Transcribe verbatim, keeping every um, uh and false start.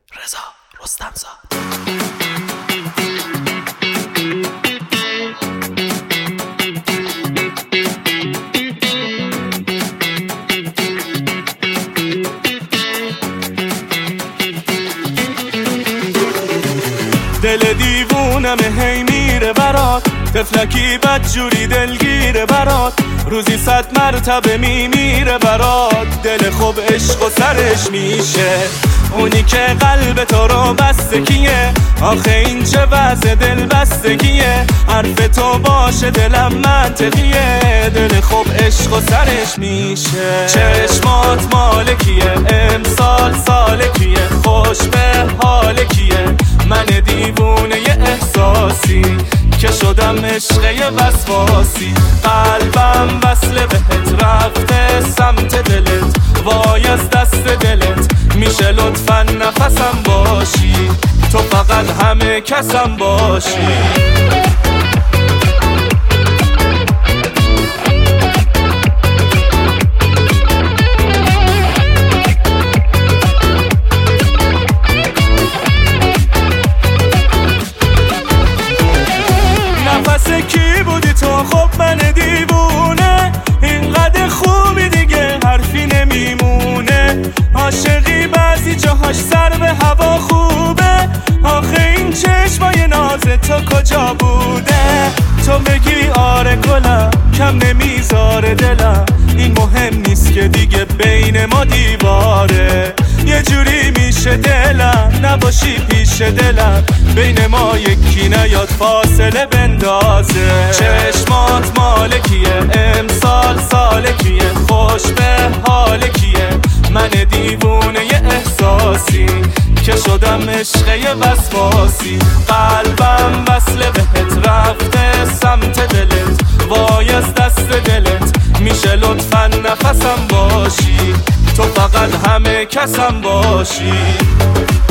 رضا رستمزاد. دل دیوونم هی میره برات، تفلکی بدجوری دلگیره برات، روزی صد مرتبه میمیره برات. دل خوب عشق و سرش میشه اونی که قلب تو رو بسته کیه؟ آخه این چه وضع دل بستگیه؟ حرف تو باشه دلم منطقیه. دل خوب عشق و سرش میشه. چشمات مال کیه؟ امسال سال کیه؟ خوش به حال کیه؟ من دیوونه احساسی که شدم عشقه وسواسی. قلبم وصله بهت رفته سمت دلت، وای از دست دلت میشه لطفا نفسم باشی، تو فقط همه کسم باشی. کی بودی تو؟ خب من دیوونه، اینقدر خوبی دیگه حرفی نمیمونه. عاشقی بعضی جاهاش سر به هوا خوبه، آخه این چشمای ناز تو کجا بوده؟ تو بگی آره گلم کم نمیذاره دلم، این مهم نیست که دیگه بین ما دیواره. یه جوری میشه دلم نباشی پیش دلم، بین ما یکی نیاد فاصله بندازه. چشمات مال کیه؟ امسال سال کیه؟ خوش به حال کیه؟ من دیوونه احساسی که شدم عشقه وسواسی. قلبم وصله بهت رفته سمت دلت، وای از دست دلت میشه لطفا نفسم باشی، تو فقط همه کسم باشی.